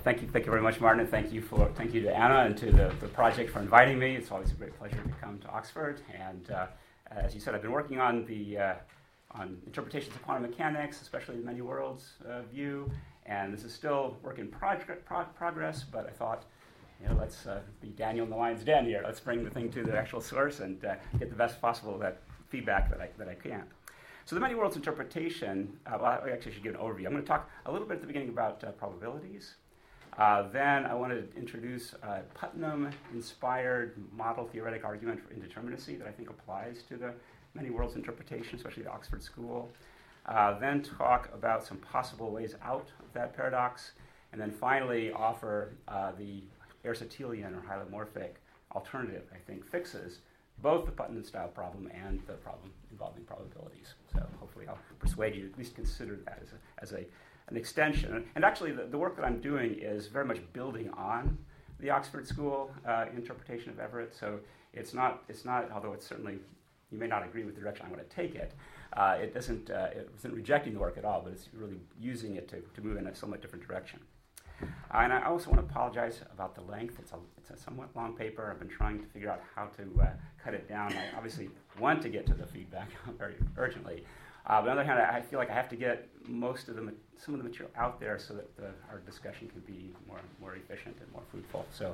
thank you very much, Martin, and thank you to Anna and to the project for inviting me. It's always a great pleasure to come to Oxford. And as you said, I've been working on on interpretations of quantum mechanics, especially the many worlds view. And this is still work in progress, but I thought, let's be Daniel in the lion's den here. Let's bring the thing to the actual source and get the best possible feedback that I can. So the many worlds interpretation, I actually should give an overview. I'm going to talk a little bit at the beginning about probabilities. Then I want to introduce a Putnam-inspired model theoretic argument for indeterminacy that I think applies to the many worlds interpretation, especially the Oxford School. Then talk about some possible ways out of that paradox. And then finally offer the Aristotelian or hylomorphic alternative, I think, fixes both the Putnam-style problem and the problem involving probabilities. So hopefully I'll persuade you to at least consider that as an extension. And actually the work that I'm doing is very much building on the Oxford School interpretation of Everett. So it's not, although it's certainly, you may not agree with the direction I'm going to take it, it isn't rejecting the work at all, but it's really using it to move in a somewhat different direction. And I also want to apologize about the length. It's a somewhat long paper. I've been trying to figure out how to cut it down. I obviously want to get to the feedback very urgently. But on the other hand, I feel like I have to get some of the material out there so that our discussion can be more efficient and more fruitful. So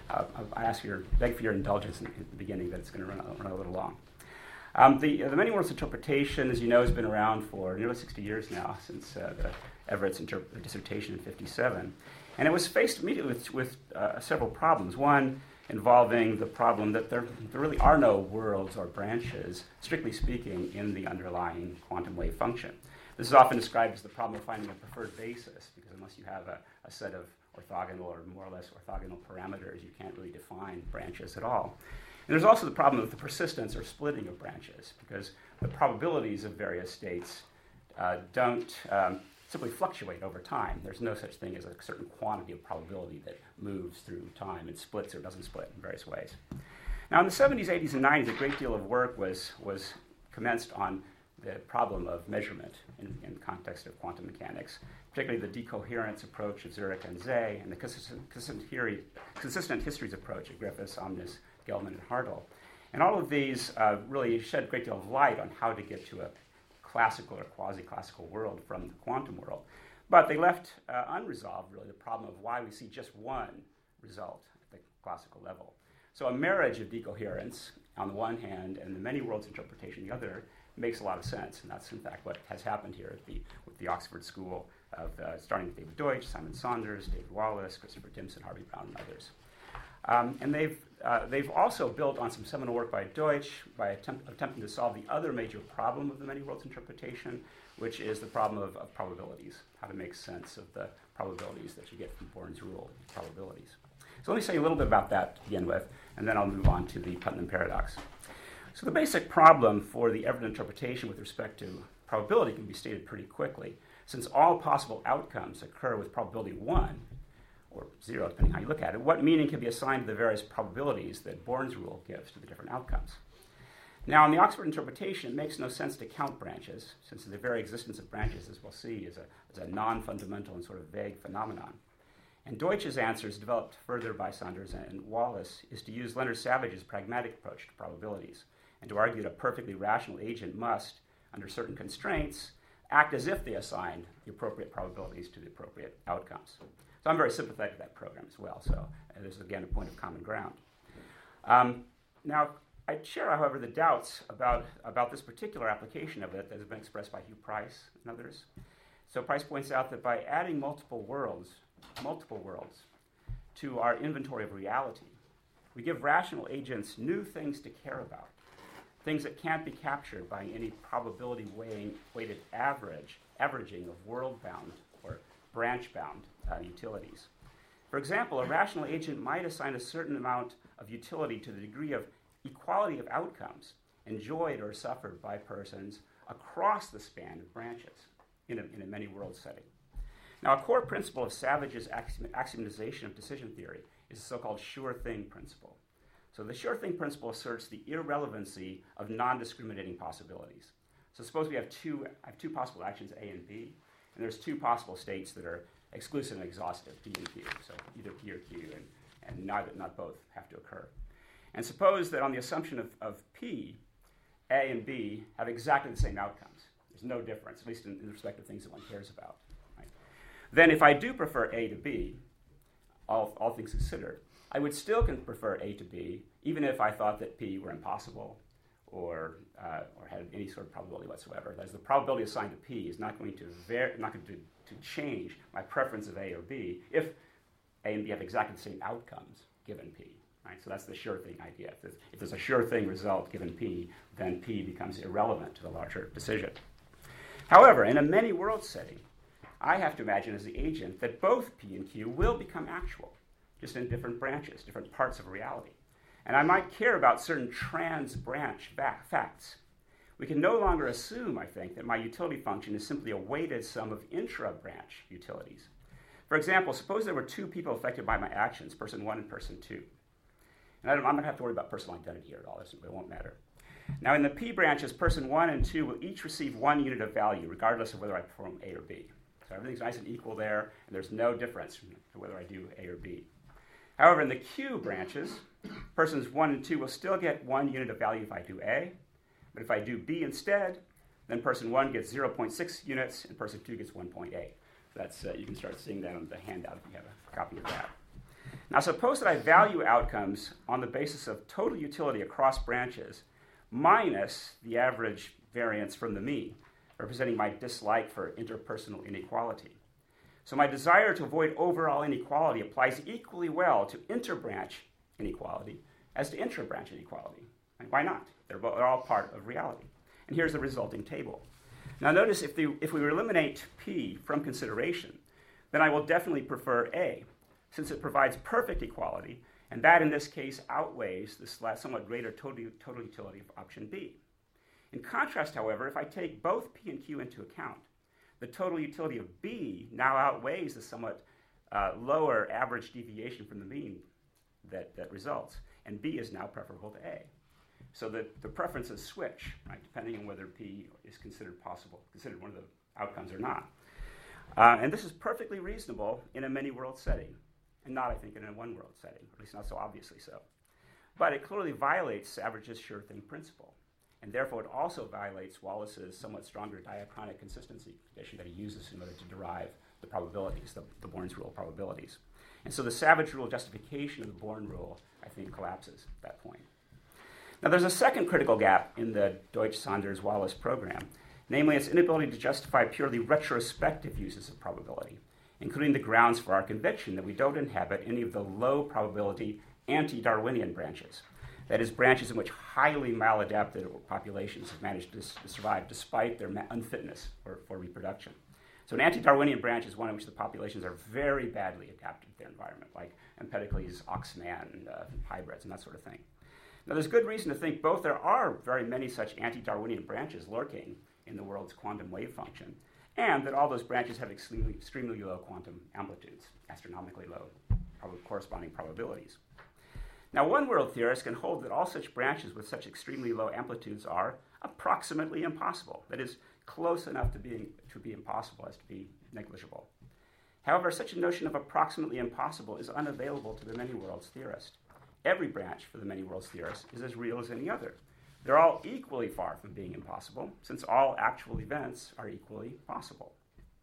I beg for your indulgence in the beginning that it's going to run a little long. The many worlds interpretation, as you know, has been around for nearly 60 years now, since Everett's dissertation in 1957. And it was faced immediately with several problems. One involving the problem that there really are no worlds or branches, strictly speaking, in the underlying quantum wave function. This is often described as the problem of finding a preferred basis, because unless you have a set of orthogonal or more or less orthogonal parameters, you can't really define branches at all. And there's also the problem of the persistence or splitting of branches, because the probabilities of various states don't simply fluctuate over time. There's no such thing as a certain quantity of probability that moves through time and splits or doesn't split in various ways. Now, in the 70s, 80s, and 90s, a great deal of work was commenced on the problem of measurement in the context of quantum mechanics, particularly the decoherence approach of Zurich and Zeh, and the consistent histories approach of Griffiths, Omnis, Gelman, and Hartle. And all of these really shed a great deal of light on how to get to a classical or quasi-classical world from the quantum world. But they left unresolved, really, the problem of why we see just one result at the classical level. So a marriage of decoherence on the one hand and the many worlds interpretation on the other makes a lot of sense. And that's, in fact, what has happened here with the Oxford School, starting with David Deutsch, Simon Saunders, David Wallace, Christopher Timpson, Harvey Brown, and others. And they've also built on some seminal work by Deutsch by attempting to solve the other major problem of the many worlds interpretation, which is the problem of probabilities, how to make sense of the probabilities that you get from Born's rule of probabilities. So let me say a little bit about that to begin with, and then I'll move on to the Putnam paradox. So the basic problem for the Everett interpretation with respect to probability can be stated pretty quickly. Since all possible outcomes occur with probability 1, or 0, depending how you look at it, what meaning can be assigned to the various probabilities that Born's rule gives to the different outcomes? Now, in the Oxford interpretation, it makes no sense to count branches, since the very existence of branches, as we'll see, is a non-fundamental and sort of vague phenomenon. And Deutsch's answers, developed further by Saunders and Wallace, is to use Leonard Savage's pragmatic approach to probabilities, and to argue that a perfectly rational agent must, under certain constraints, act as if they assigned the appropriate probabilities to the appropriate outcomes. So I'm very sympathetic to that program as well. So there's, again, a point of common ground. Now, I share, however, the doubts about this particular application of it that has been expressed by Hugh Price and others. So Price points out that by adding multiple worlds to our inventory of reality, we give rational agents new things to care about, things that can't be captured by any probability-weighted averaging of world-bound or branch-bound utilities. For example, a rational agent might assign a certain amount of utility to the degree of equality of outcomes enjoyed or suffered by persons across the span of branches in a many-world setting. Now, a core principle of Savage's axiomatization of decision theory is the so-called sure-thing principle. So the sure-thing principle asserts the irrelevancy of non-discriminating possibilities. So suppose we have two possible actions, A and B, and there's two possible states that are exclusive and exhaustive, P and Q. So either P or Q, and not both have to occur. And suppose that on the assumption of P, A and B have exactly the same outcomes. There's no difference, at least in respect to things that one cares about. Right? Then if I do prefer A to B, all things considered, I would still prefer A to B, even if I thought that P were impossible or had any sort of probability whatsoever. That is, the probability assigned to P is not going to change my preference of A or B if A and B have exactly the same outcomes given P. Right? So that's the sure thing idea. If there's a sure thing result given P, then P becomes irrelevant to the larger decision. However, in a many world setting, I have to imagine as the agent that both P and Q will become actual, just in different branches, different parts of reality. And I might care about certain trans-branch facts. We can no longer assume, I think, that my utility function is simply a weighted sum of intra-branch utilities. For example, suppose there were two people affected by my actions, person 1 and person 2. And I'm not going to have to worry about personal identity here at all. It won't matter. Now, in the P branches, person 1 and 2 will each receive 1 unit of value, regardless of whether I perform A or B. So everything's nice and equal there, and there's no difference to whether I do A or B. However, in the Q branches, persons 1 and 2 will still get 1 unit of value if I do A, but if I do B instead, then person 1 gets 0.6 units, and person 2 gets 1.8. So that's, you can start seeing that on the handout if you have a copy of that. Now suppose that I value outcomes on the basis of total utility across branches minus the average variance from the mean, representing my dislike for interpersonal inequality. So my desire to avoid overall inequality applies equally well to interbranch inequality as to intrabranch inequality. And why not? They're all part of reality. And here's the resulting table. Now notice if we eliminate P from consideration, then I will definitely prefer A, since it provides perfect equality, and that in this case outweighs the somewhat greater total utility of option B. In contrast, however, if I take both P and Q into account, the total utility of B now outweighs the somewhat lower average deviation from the mean that results, and B is now preferable to A. So the preferences switch, right, depending on whether P is considered one of the outcomes or not. And this is perfectly reasonable in a many-world setting, and not, I think, in a one-world setting, at least not so obviously so. But it clearly violates Savage's sure thing principle. And therefore, it also violates Wallace's somewhat stronger diachronic consistency condition that he uses in order to derive the probabilities, the Born's rule probabilities. And so the Savage rule justification of the Born rule, I think, collapses at that point. Now, there's a second critical gap in the Deutsch-Saunders-Wallace program, namely its inability to justify purely retrospective uses of probability, including the grounds for our conviction that we don't inhabit any of the low probability anti-Darwinian branches. That is, branches in which highly maladapted populations have managed to survive despite their unfitness for reproduction. So an anti-Darwinian branch is one in which the populations are very badly adapted to their environment, like Empedocles, oxman, hybrids, and that sort of thing. Now, there's good reason to think both there are very many such anti-Darwinian branches lurking in the world's quantum wave function, and that all those branches have extremely low quantum amplitudes, astronomically low corresponding probabilities. Now, one-world theorists can hold that all such branches with such extremely low amplitudes are approximately impossible. That is, close enough to be impossible as to be negligible. However, such a notion of approximately impossible is unavailable to the many-worlds theorist. Every branch for the many-worlds theorist is as real as any other. They're all equally far from being impossible, since all actual events are equally possible.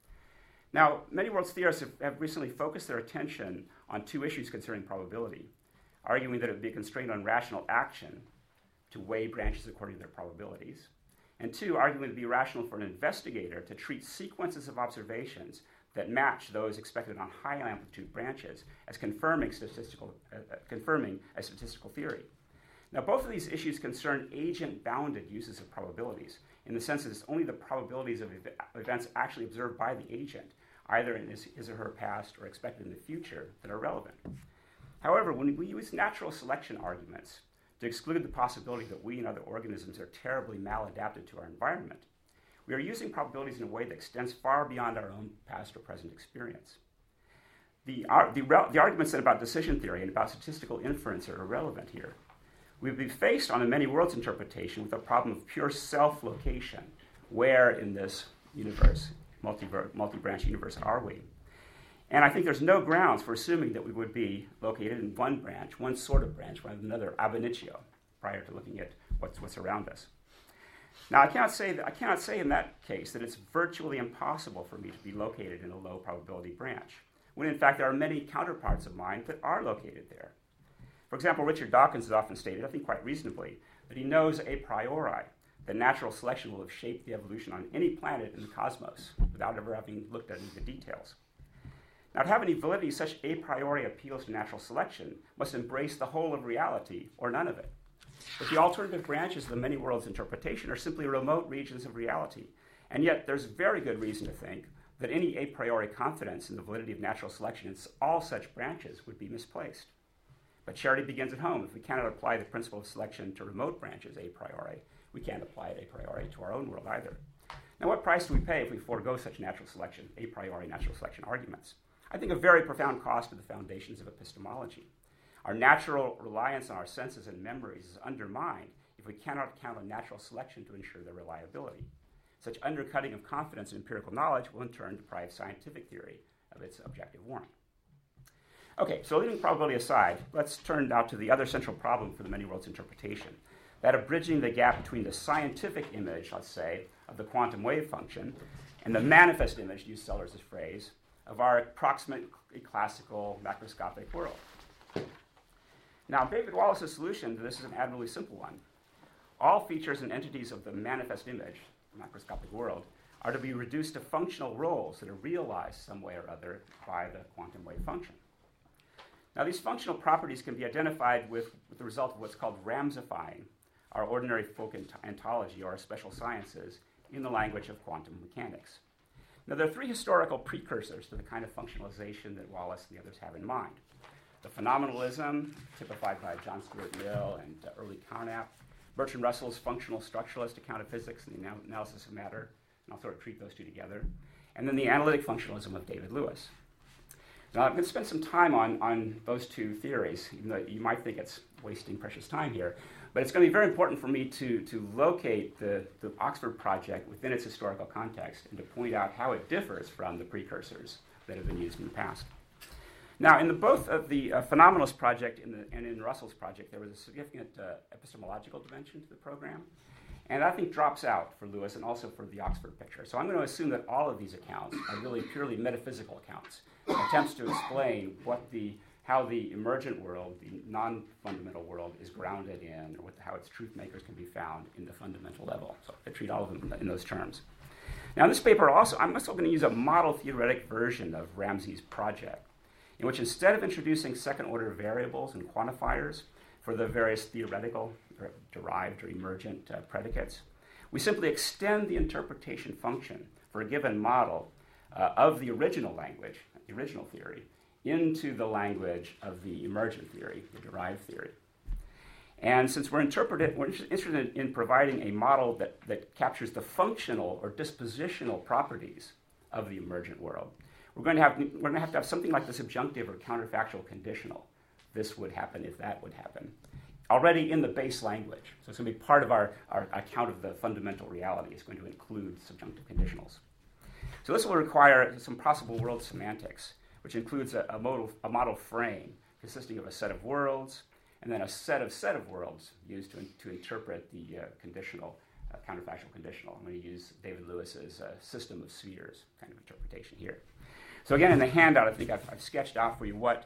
Now, many-worlds theorists have recently focused their attention on two issues concerning probability, arguing that it would be a constraint on rational action to weigh branches according to their probabilities, and two, arguing it would be rational for an investigator to treat sequences of observations that match those expected on high amplitude branches as confirming a statistical theory. Now, both of these issues concern agent-bounded uses of probabilities, in the sense that it's only the probabilities of events actually observed by the agent, either in his or her past or expected in the future, that are relevant. However, when we use natural selection arguments to exclude the possibility that we and other organisms are terribly maladapted to our environment, we are using probabilities in a way that extends far beyond our own past or present experience. The arguments then about decision theory and about statistical inference are irrelevant here. We would be faced on a many-worlds interpretation with a problem of pure self-location. Where in this universe, multi-branch universe, are we? And I think there's no grounds for assuming that we would be located in one branch, one sort of branch, rather than another, ab initio, prior to looking at what's around us. Now, I cannot say in that case that it's virtually impossible for me to be located in a low probability branch, when in fact there are many counterparts of mine that are located there. For example, Richard Dawkins has often stated, I think quite reasonably, that he knows a priori that natural selection will have shaped the evolution on any planet in the cosmos without ever having looked at any of the details. Now, to have any validity, such a priori appeals to natural selection must embrace the whole of reality or none of it. But the alternative branches of the many worlds interpretation are simply remote regions of reality, and yet there's very good reason to think that any a priori confidence in the validity of natural selection in all such branches would be misplaced. But charity begins at home. If we cannot apply the principle of selection to remote branches a priori, we can't apply it a priori to our own world either. Now, what price do we pay if we forego such natural selection, a priori natural selection arguments? I think a very profound cost to the foundations of epistemology. Our natural reliance on our senses and memories is undermined if we cannot count on natural selection to ensure their reliability. Such undercutting of confidence in empirical knowledge will in turn deprive scientific theory of its objective warrant. Okay, so leaving probability aside, let's turn now to the other central problem for the many worlds interpretation, that of bridging the gap between the scientific image, let's say, of the quantum wave function and the manifest image, to use Sellers' phrase, of our approximately classical macroscopic world. Now, David Wallace's solution to this is an admirably simple one. All features and entities of the manifest image, the macroscopic world, are to be reduced to functional roles that are realized some way or other by the quantum wave function. Now, these functional properties can be identified with the result of what's called Ramsifying our ordinary folk ontology or our special sciences in the language of quantum mechanics. Now, there are three historical precursors to the kind of functionalization that Wallace and the others have in mind. The phenomenalism, typified by John Stuart Mill and early Carnap, Bertrand Russell's functional structuralist account of physics and the analysis of matter, and I'll sort of treat those two together, and then the analytic functionalism of David Lewis. Now, I'm going to spend some time on those two theories, even though you might think it's wasting precious time here, but it's going to be very important for me to locate the Oxford project within its historical context and to point out how it differs from the precursors that have been used in the past. Now, in both of the Phenomenalist project and in Russell's project, there was a significant epistemological dimension to the program, and I think drops out for Lewis and also for the Oxford picture. So I'm going to assume that all of these accounts are really purely metaphysical accounts, attempts to explain how the emergent world, the non-fundamental world, is grounded in, or how its truth makers can be found in the fundamental level. So I treat all of them in those terms. Now, in this paper, I'm also going to use a model theoretic version of Ramsey's project, in which instead of introducing second-order variables and quantifiers for the various theoretical, derived, or emergent predicates, we simply extend the interpretation function for a given model of the original language, the original theory, into the language of the emergent theory, the derived theory. And since we're interested in providing a model that captures the functional or dispositional properties of the emergent world, we're going to have something like the subjunctive or counterfactual conditional. This would happen if that would happen, already in the base language. So it's going to be part of our account of the fundamental reality. It's going to include subjunctive conditionals. So this will require some possible world semantics, which includes a model frame consisting of a set of worlds and then a set of worlds used to interpret the conditional, counterfactual conditional. I'm going to use David Lewis's system of spheres kind of interpretation here. So again, in the handout, I think I've sketched out for you what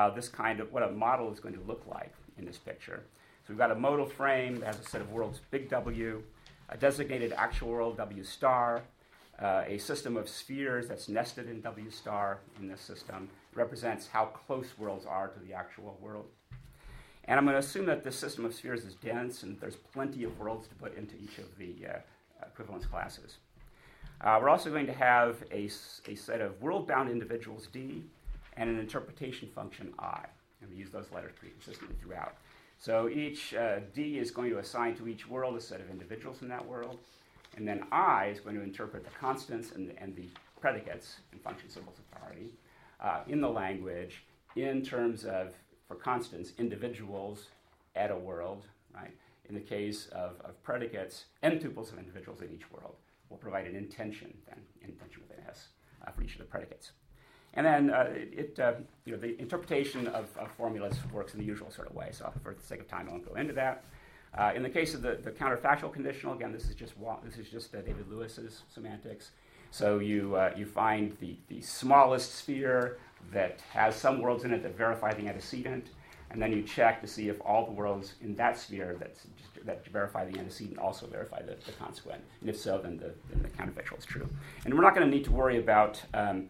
a model is going to look like in this picture. So we've got a modal frame that has a set of worlds, big W, a designated actual world, W star, a system of spheres that's nested in W star in this system. It represents how close worlds are to the actual world. And I'm going to assume that this system of spheres is dense and there's plenty of worlds to put into each of the equivalence classes. We're also going to have a set of world-bound individuals, D, and an interpretation function, I. And we use those letters pretty consistently throughout. So each D is going to assign to each world a set of individuals in that world. And then I is going to interpret the constants and the predicates and function symbols of priority in the language in terms of, for constants, individuals at a world, right? In the case of predicates, n tuples of individuals in each world will provide an intention with an S for each of the predicates. And then the interpretation of formulas works in the usual sort of way. So for the sake of time, I won't go into that. In the case of the counterfactual conditional, again, this is just David Lewis's semantics. So you find the smallest sphere that has some worlds in it that verify the antecedent, and then you check to see if all the worlds in that sphere that verify the antecedent also verify the consequent. And if so, then the counterfactual is true. And we're not going to need to worry about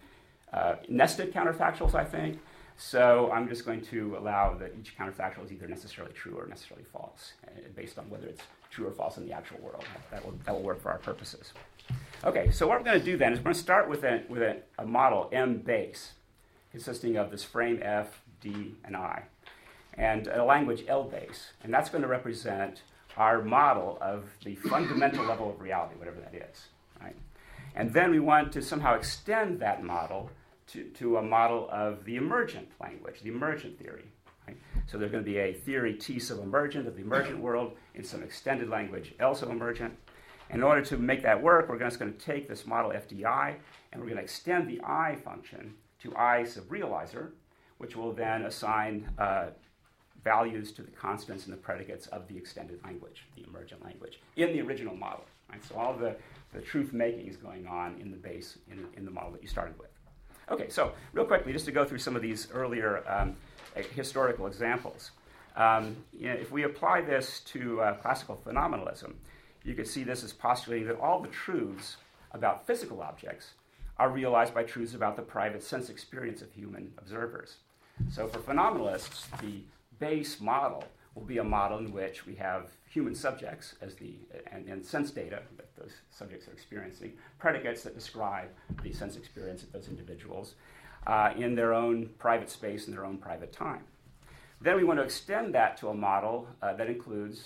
nested counterfactuals, I think. So I'm just going to allow that each counterfactual is either necessarily true or necessarily false, based on whether it's true or false in the actual world. That will work for our purposes. Okay, so what we're going to do then is we're going to start with a model M base, consisting of this frame F, D, and I, and a language L base. And that's going to represent our model of the fundamental level of reality, whatever that is. Right? And then we want to somehow extend that model to a model of the emergent language, the emergent theory. Right? So there's going to be a theory T sub emergent of the emergent world in some extended language L sub emergent. In order to make that work, we're just going to take this model FDI and we're going to extend the I function to I sub realizer, which will then assign values to the constants and the predicates of the extended language, the emergent language, in the original model. Right? So all the truth making is going on in the base, in the model that you started with. Okay, so real quickly, just to go through some of these earlier historical examples. If we apply this to classical phenomenalism, you could see this as postulating that all the truths about physical objects are realized by truths about the private sense experience of human observers. So for phenomenalists, the base model will be a model in which we have human subjects as and sense data that those subjects are experiencing, predicates that describe the sense experience of those individuals in their own private space and their own private time. Then we want to extend that to a model that includes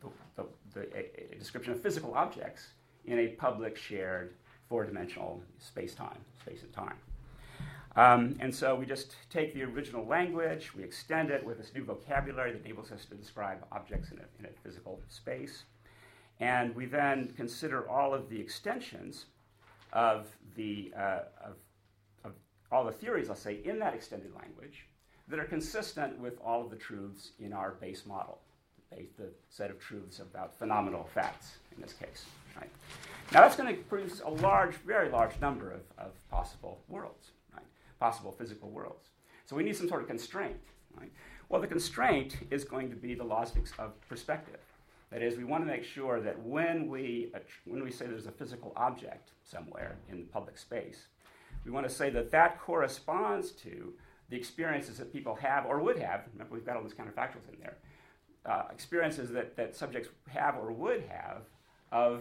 a description of physical objects in a public shared four-dimensional space and time. And so we just take the original language, we extend it with this new vocabulary that enables us to describe objects in a physical space, and we then consider all of the extensions of all the theories, let's say, in that extended language that are consistent with all of the truths in our base model, the set of truths about phenomenal facts in this case. Right? Now that's going to produce a very large number of possible worlds. Possible physical worlds. So we need some sort of constraint. Right? Well, the constraint is going to be the laws of perspective. That is, we want to make sure that when we say there's a physical object somewhere in the public space, we want to say that corresponds to the experiences that people have or would have. Remember, we've got all these counterfactuals in there. Experiences that subjects have or would have of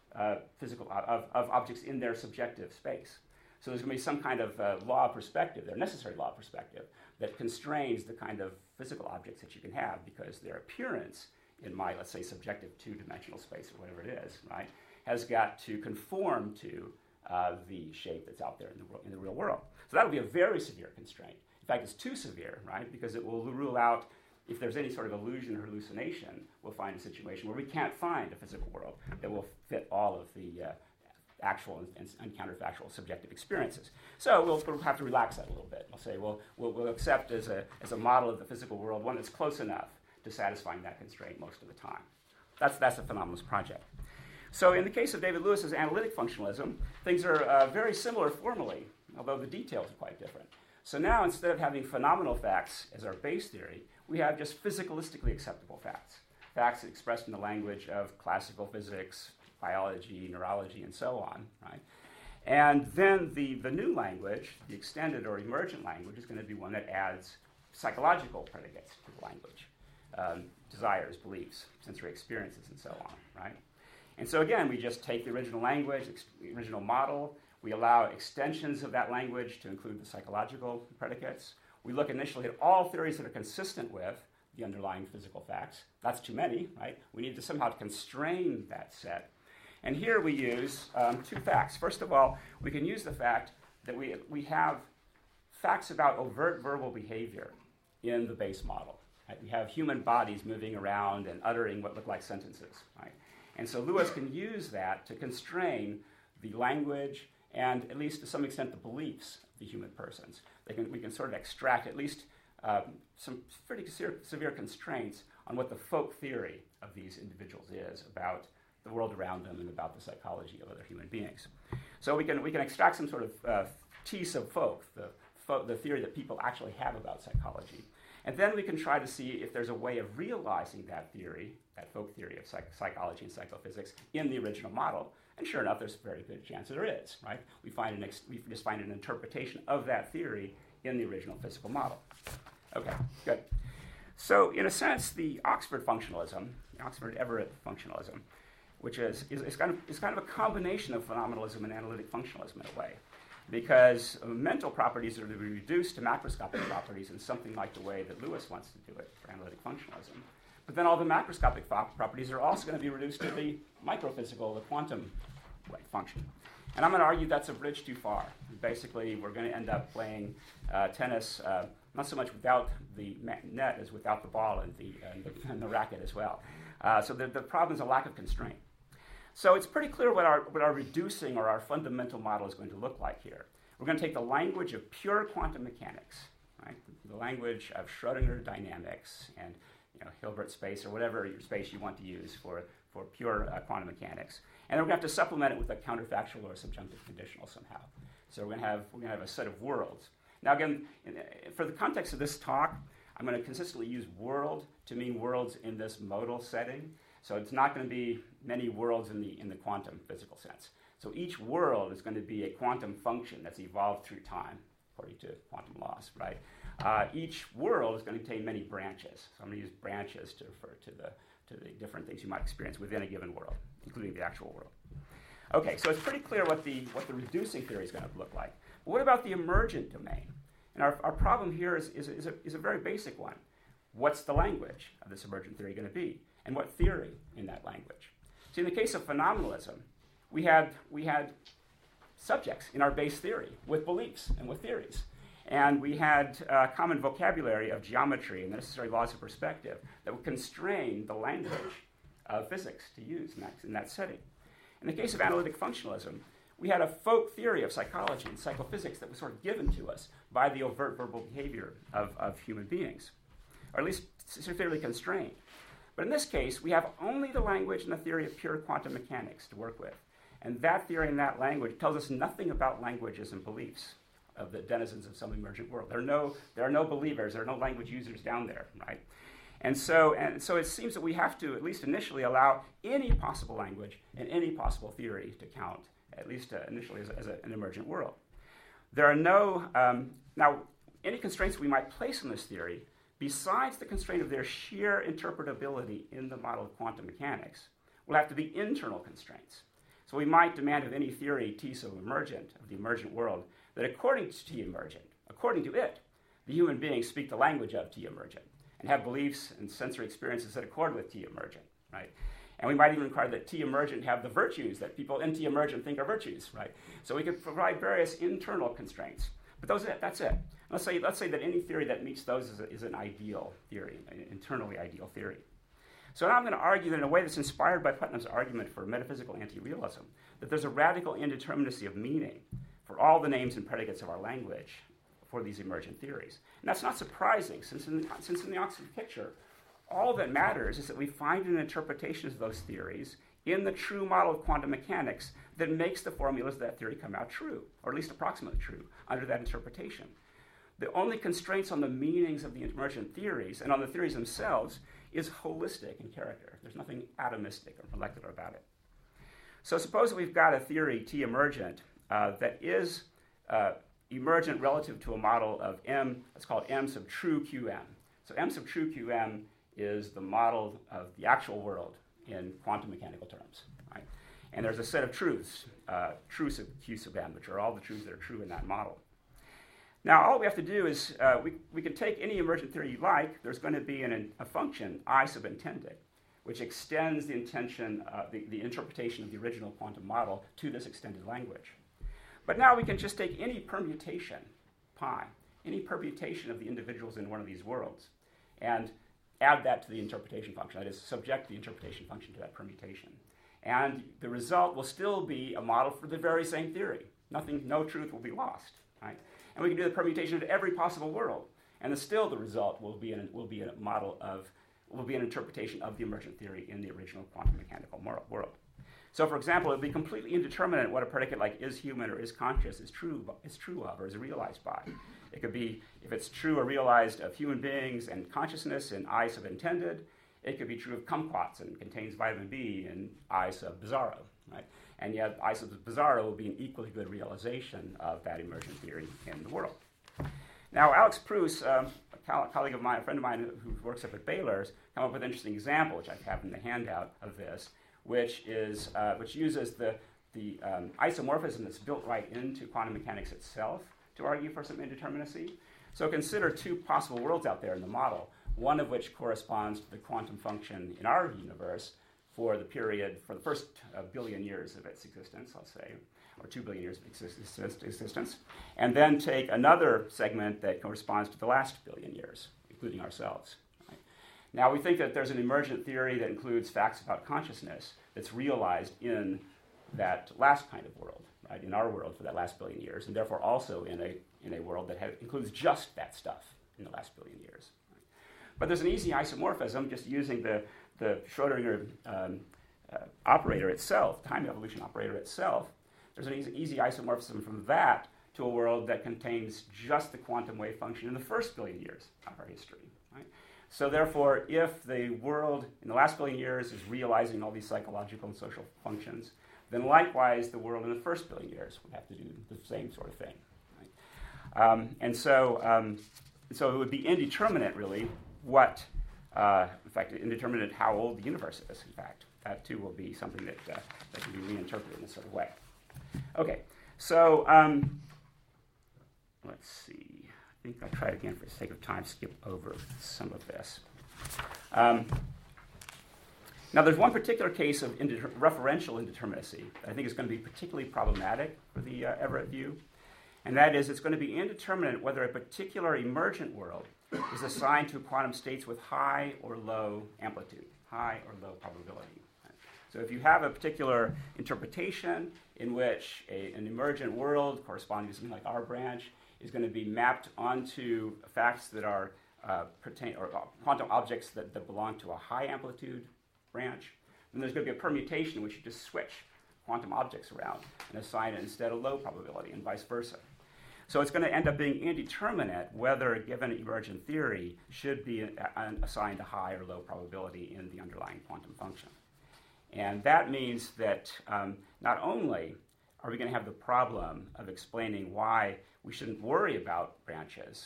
objects in their subjective space. So there's going to be some kind of law of perspective, their necessary law of perspective, that constrains the kind of physical objects that you can have because their appearance in my, let's say, subjective two-dimensional space or whatever it is, right, has got to conform to the shape that's out there in the real world. So that would be a very severe constraint. In fact, it's too severe, right, because it will rule out, if there's any sort of illusion or hallucination, we'll find a situation where we can't find a physical world that will fit all of the actual and counterfactual subjective experiences. So we'll have to relax that a little bit. We'll say, well, we'll accept as a model of the physical world one that's close enough to satisfying that constraint most of the time. That's a phenomenalist project. So in the case of David Lewis's analytic functionalism, things are very similar formally, although the details are quite different. So now instead of having phenomenal facts as our base theory, we have just physicalistically acceptable facts. Facts expressed in the language of classical physics, biology, neurology, and so on, right? And then the new language, the extended or emergent language, is going to be one that adds psychological predicates to the language, desires, beliefs, sensory experiences, and so on, right? And so again, we just take the original language, the original model, we allow extensions of that language to include the psychological predicates. We look initially at all theories that are consistent with the underlying physical facts. That's too many, right? We need to somehow constrain that set. And here we use two facts. First of all, we can use the fact that we have facts about overt verbal behavior in the base model. Right? We have human bodies moving around and uttering what look like sentences. Right? And so Lewis can use that to constrain the language and at least to some extent the beliefs of the human persons. We can sort of extract at least some pretty severe constraints on what the folk theory of these individuals is about the world around them and about the psychology of other human beings. So we can extract some sort of tease of folk, the theory that people actually have about psychology. And then we can try to see if there's a way of realizing that theory, that folk theory of psychology and psychophysics, in the original model. And sure enough, there's a very good chance that there is, right? We just find an interpretation of that theory in the original physical model. Okay, good. So in a sense, the Oxford functionalism, the Oxford-Everett functionalism, which is kind of a combination of phenomenalism and analytic functionalism in a way, because mental properties are to be reduced to macroscopic properties in something like the way that Lewis wants to do it for analytic functionalism. But then all the macroscopic properties are also going to be reduced to the microphysical, the quantum function. And I'm going to argue that's a bridge too far. Basically, we're going to end up playing tennis not so much without the net as without the ball and the racket as well. So the problem is a lack of constraint. So it's pretty clear what our reducing or our fundamental model is going to look like here. We're going to take the language of pure quantum mechanics, right? The language of Schrödinger dynamics and Hilbert space or whatever your space you want to use for pure quantum mechanics. And then we're going to have to supplement it with a counterfactual or subjunctive conditional somehow. So we're going to have a set of worlds. Now again, for the context of this talk, I'm going to consistently use world to mean worlds in this modal setting. So it's not going to be many worlds in the quantum physical sense. So each world is going to be a quantum function that's evolved through time, according to quantum laws, right? Each world is going to contain many branches. So I'm going to use branches to refer to the different things you might experience within a given world, including the actual world. Okay, so it's pretty clear what the reducing theory is going to look like. But what about the emergent domain? And our problem here is a very basic one. What's the language of this emergent theory going to be? And what theory in that language? See, in the case of phenomenalism, we had subjects in our base theory with beliefs and with theories. And we had a common vocabulary of geometry and the necessary laws of perspective that would constrain the language of physics to use in that setting. In the case of analytic functionalism, we had a folk theory of psychology and psychophysics that was sort of given to us by the overt verbal behavior of human beings, or at least severely constrained. But in this case, we have only the language and the theory of pure quantum mechanics to work with. And that theory and that language tells us nothing about languages and beliefs of the denizens of some emergent world. There are no believers, there are no language users down there, right? And so it seems that we have to, at least initially, allow any possible language and any possible theory to count, at least initially as an emergent world. There are no, now, any constraints we might place on this theory, besides the constraint of their sheer interpretability in the model of quantum mechanics, will have to be internal constraints. So we might demand of any theory T so emergent, of the emergent world, that according to T emergent, according to it, the human beings speak the language of T emergent and have beliefs and sensory experiences that accord with T emergent, right? And we might even require that T emergent have the virtues that people in T emergent think are virtues, right? So we could provide various internal constraints. But that's it. Let's say that any theory that meets those is an ideal theory, an internally ideal theory. So now I'm going to argue that in a way that's inspired by Putnam's argument for metaphysical anti-realism, that there's a radical indeterminacy of meaning for all the names and predicates of our language for these emergent theories. And that's not surprising, since in the Oxford picture, all that matters is that we find an interpretation of those theories in the true model of quantum mechanics that makes the formulas of that theory come out true, or at least approximately true, under that interpretation. The only constraints on the meanings of the emergent theories and on the theories themselves is holistic in character. There's nothing atomistic or molecular about it. So suppose that we've got a theory, T emergent, that is emergent relative to a model of M, let's call it M sub true QM. So M sub true QM is the model of the actual world in quantum mechanical terms, right? And there's a set of truths, true sub Q sub M, which are all the truths that are true in that model. Now, all we have to do is, we can take any emergent theory you like. There's going to be a function, I sub intended, which extends the intention, the interpretation of the original quantum model to this extended language. But now we can just take any permutation, pi, any permutation of the individuals in one of these worlds, and add that to the interpretation function. That is, subject the interpretation function to that permutation. And the result will still be a model for the very same theory, No truth will be lost, right? And we can do the permutation of every possible world, and still the result will be an interpretation of the emergent theory in the original quantum mechanical world. So, for example, it would be completely indeterminate what a predicate like is human or is conscious is true of or is realized by. It could be, if it's true or realized of human beings and consciousness in I sub intended, it could be true of kumquats and contains vitamin B in I sub bizarro, right? And yet I sub bizarro will be an equally good realization of that emergent theory in the world. Now, Alex Pruss, a colleague of mine, a friend of mine who works up at Baylor, come up with an interesting example, which I have in the handout of this, which uses the isomorphism that's built right into quantum mechanics itself to argue for some indeterminacy. So consider two possible worlds out there in the model, one of which corresponds to the quantum function in our universe for the first billion years of its existence, let's say, or 2 billion years of existence, and then take another segment that corresponds to the last billion years, including ourselves. Right? Now, we think that there's an emergent theory that includes facts about consciousness that's realized in that last kind of world, right, in our world for that last billion years, and therefore also in a world that includes just that stuff in the last billion years. Right? But there's an easy isomorphism just using the Schrodinger operator itself, time evolution operator itself. There's an easy isomorphism from that to a world that contains just the quantum wave function in the first billion years of our history. Right? So therefore, if the world in the last billion years is realizing all these psychological and social functions, then likewise the world in the first billion years would have to do the same sort of thing. Right? So it would be indeterminate, really, in fact, indeterminate how old the universe is, in fact. That, too, will be something that can be reinterpreted in a sort of way. Okay, so let's see. I think I'll try it again for the sake of time, skip over some of this. Now, there's one particular case of referential indeterminacy that I think is going to be particularly problematic for the Everett view, and that is it's going to be indeterminate whether a particular emergent world is assigned to quantum states with high or low amplitude, high or low probability. So if you have a particular interpretation in which an emergent world corresponding to something like our branch is going to be mapped onto facts that are quantum objects that belong to a high amplitude branch, then there's going to be a permutation in which you just switch quantum objects around and assign it instead a low probability and vice versa. So it's going to end up being indeterminate whether a given emergent theory should be assigned a high or low probability in the underlying quantum function. And that means that not only are we going to have the problem of explaining why we shouldn't worry about branches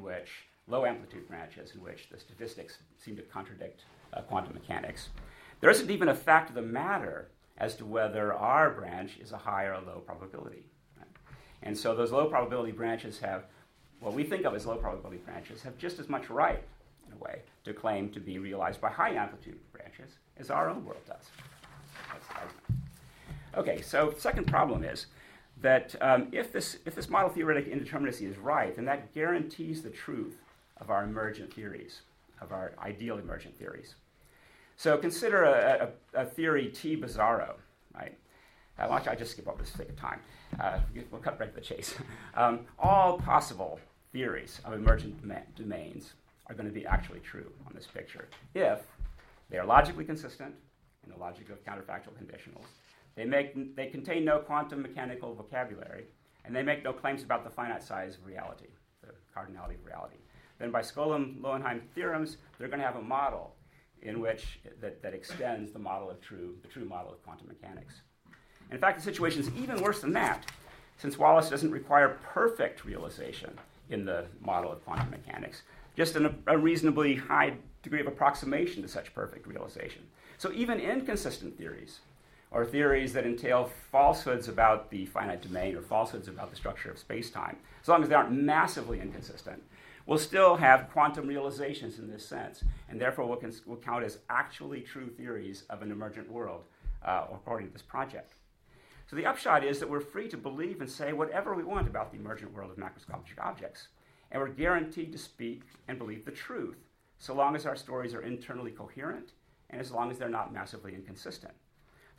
low amplitude branches in which the statistics seem to contradict quantum mechanics, there isn't even a fact of the matter as to whether our branch is a high or a low probability. Right? And so those low probability branches what we think of as low probability branches have just as much right, in a way, to claim to be realized by high amplitude branches as our own world does. That's the argument. Okay, so second problem is that if this model theoretic indeterminacy is right, then that guarantees the truth of our emergent theories, of our ideal emergent theories. So consider a theory T bizarro, right? I just skip over this for the sake of time. We'll cut right to the chase. All possible theories of emergent domains are going to be actually true on this picture if they are logically consistent in the logic of counterfactual conditionals. They contain no quantum mechanical vocabulary, and they make no claims about the finite size of reality, the cardinality of reality. Then by Skolem-Lowenheim theorems, they're going to have a model in which that extends the true model of quantum mechanics. In fact, the situation is even worse than that, since Wallace doesn't require perfect realization in the model of quantum mechanics, just a reasonably high degree of approximation to such perfect realization. So even inconsistent theories, or theories that entail falsehoods about the finite domain or falsehoods about the structure of space-time, as long as they aren't massively inconsistent, will still have quantum realizations in this sense, and therefore will count as actually true theories of an emergent world, according to this project. So the upshot is that we're free to believe and say whatever we want about the emergent world of macroscopic objects, and we're guaranteed to speak and believe the truth, so long as our stories are internally coherent and as long as they're not massively inconsistent.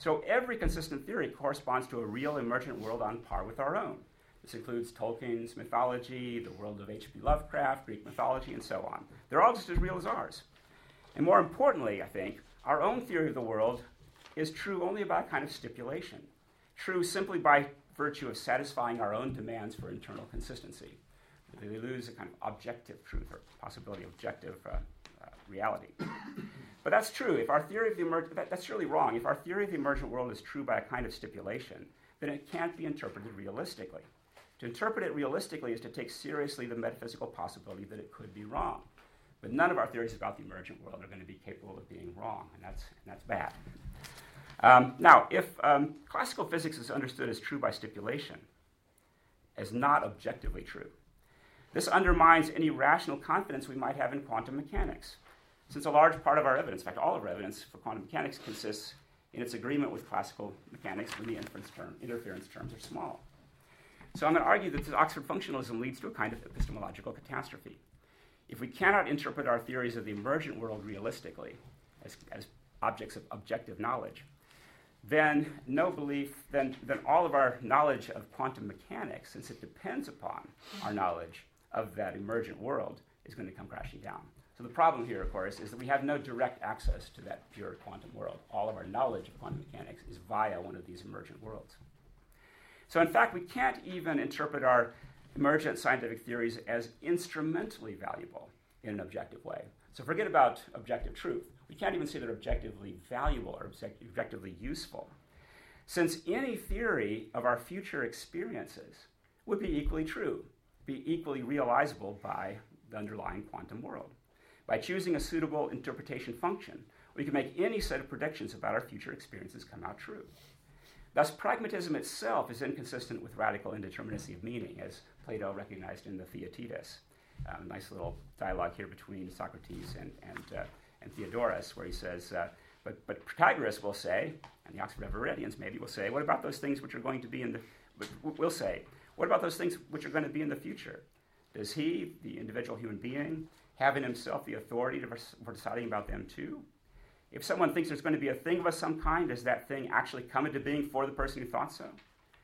So every consistent theory corresponds to a real emergent world on par with our own. This includes Tolkien's mythology, the world of H.P. Lovecraft, Greek mythology, and so on. They're all just as real as ours. And more importantly, I think, our own theory of the world is true only by a kind of stipulation, true simply by virtue of satisfying our own demands for internal consistency. They lose a kind of objective truth or possibility of objective reality. But that's true. If our theory of the that's surely wrong. If our theory of the emergent world is true by a kind of stipulation, then it can't be interpreted realistically. To interpret it realistically is to take seriously the metaphysical possibility that it could be wrong. But none of our theories about the emergent world are going to be capable of being wrong, and that's bad. Now, if classical physics is understood as true by stipulation, as not objectively true, this undermines any rational confidence we might have in quantum mechanics, since a large part of our evidence, in fact, all of our evidence for quantum mechanics consists in its agreement with classical mechanics when the interference terms are small. So I'm going to argue that this Oxford functionalism leads to a kind of epistemological catastrophe. If we cannot interpret our theories of the emergent world realistically, as objects of objective knowledge, then all of our knowledge of quantum mechanics, since it depends upon our knowledge of that emergent world, is going to come crashing down. So the problem here, of course, is that we have no direct access to that pure quantum world. All of our knowledge of quantum mechanics is via one of these emergent worlds. So in fact, we can't even interpret our emergent scientific theories as instrumentally valuable in an objective way. So forget about objective truth. We can't even say they're objectively valuable or objectively useful, since any theory of our future experiences would be equally true, be equally realizable by the underlying quantum world. By choosing a suitable interpretation function, we can make any set of predictions about our future experiences come out true. Thus, pragmatism itself is inconsistent with radical indeterminacy of meaning, as Plato recognized in the Theaetetus. Nice little dialogue here between Socrates and Theodorus, where he says, but Protagoras will say, and the Oxford Everettians maybe will say, what about those things which are going to be what about those things which are going to be in the future? Does he, the individual human being, have in himself the authority for deciding about them too? If someone thinks there's going to be a thing of some kind, does that thing actually come into being for the person who thought so?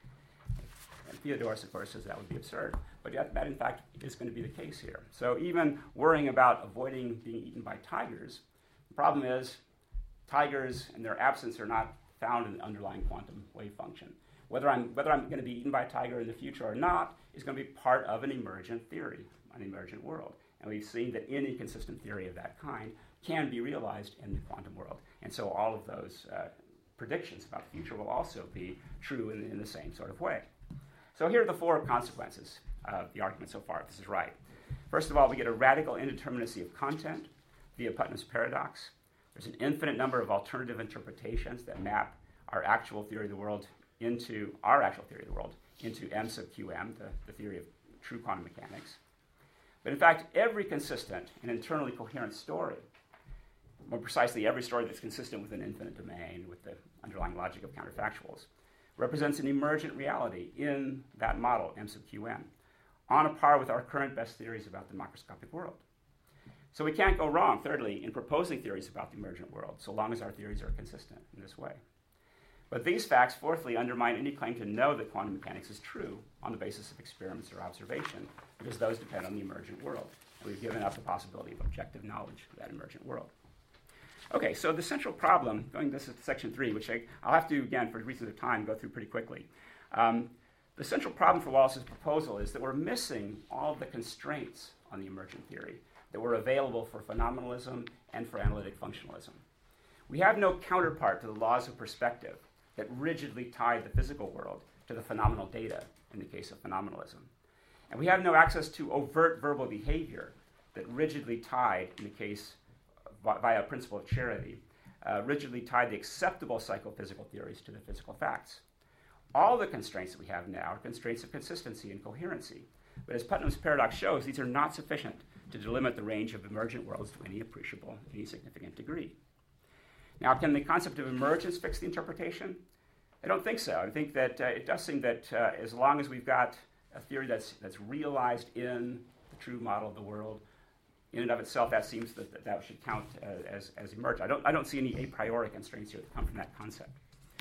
And Theodorus, of course, says that would be absurd. But yet that, in fact, is going to be the case here. So even worrying about avoiding being eaten by tigers, the problem is tigers and their absence are not found in the underlying quantum wave function. Whether I'm going to be eaten by a tiger in the future or not is going to be part of an emergent theory, an emergent world. And we've seen that any consistent theory of that kind can be realized in the quantum world. And so all of those predictions about the future will also be true in the same sort of way. So here are the four consequences of the argument so far, if this is right. First of all, we get a radical indeterminacy of content via Putnam's paradox. There's an infinite number of alternative interpretations that map our actual theory of the world into M sub qm, the theory of true quantum mechanics. But in fact, every consistent and internally coherent story, more precisely every story that's consistent with an infinite domain, with the underlying logic of counterfactuals, represents an emergent reality in that model, M sub qm, on a par with our current best theories about the macroscopic world. So we can't go wrong, thirdly, in proposing theories about the emergent world, so long as our theories are consistent in this way. But these facts, fourthly, undermine any claim to know that quantum mechanics is true on the basis of experiments or observation, because those depend on the emergent world. And we've given up the possibility of objective knowledge of that emergent world. Okay, so the central problem, going this is section 3, which I'll have to, again, for reasons of time, go through pretty quickly. The central problem for Wallace's proposal is that we're missing all of the constraints on the emergent theory that were available for phenomenalism and for analytic functionalism. We have no counterpart to the laws of perspective that rigidly tied the physical world to the phenomenal data in the case of phenomenalism. And we have no access to overt verbal behavior that rigidly tied, in the case via a principle of charity, rigidly tied the acceptable psychophysical theories to the physical facts. All the constraints that we have now are constraints of consistency and coherency. But as Putnam's paradox shows, these are not sufficient to delimit the range of emergent worlds to any appreciable, any significant degree. Now, can the concept of emergence fix the interpretation? I don't think so. I think that it does seem that as long as we've got a theory that's realized in the true model of the world, in and of itself, that seems that should count as emergent. I don't see any a priori constraints here that come from that concept.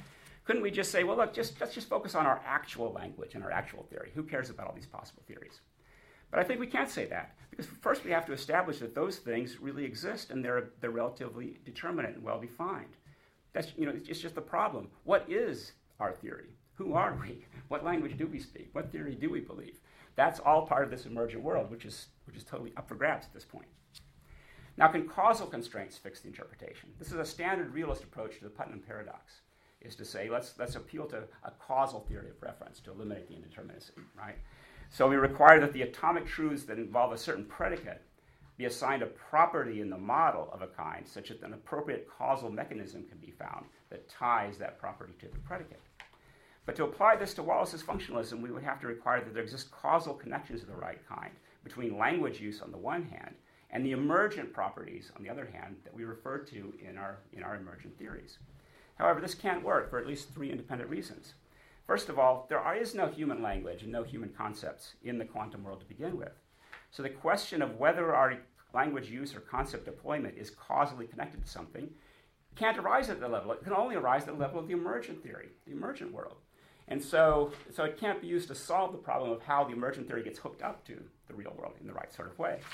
couldn't we just say, well, look, let's just focus on our actual language and our actual theory. Who cares about all these possible theories? But I think we can't say that, because first we have to establish that those things really exist and they're relatively determinate and well-defined. That's, it's just the problem. What is our theory? Who are we? What language do we speak? What theory do we believe? That's all part of this emergent world, which is totally up for grabs at this point. Now, can causal constraints fix the interpretation? This is a standard realist approach to the Putnam paradox, is to say, let's appeal to a causal theory of reference to eliminate the indeterminacy, right? So we require that the atomic truths that involve a certain predicate be assigned a property in the model of a kind such that an appropriate causal mechanism can be found that ties that property to the predicate. But to apply this to Wallace's functionalism, we would have to require that there exist causal connections of the right kind between language use on the one hand and the emergent properties on the other hand that we refer to in our emergent theories. However, this can't work for at least three independent reasons. First of all, there is no human language and no human concepts in the quantum world to begin with. So the question of whether our language use or concept deployment is causally connected to something can't arise at the level. It can only arise at the level of the emergent theory, the emergent world. And so it can't be used to solve the problem of how the emergent theory gets hooked up to the real world in the right sort of way.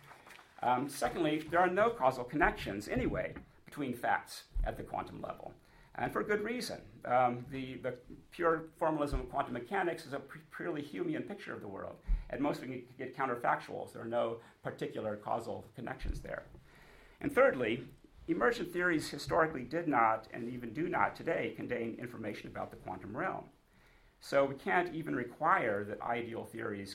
Secondly, there are no causal connections anyway between facts at the quantum level. And for good reason. The pure formalism of quantum mechanics is a purely Humean picture of the world. At most, we can get counterfactuals. There are no particular causal connections there. And thirdly, emergent theories historically did not, and even do not today, contain information about the quantum realm. So we can't even require that ideal theories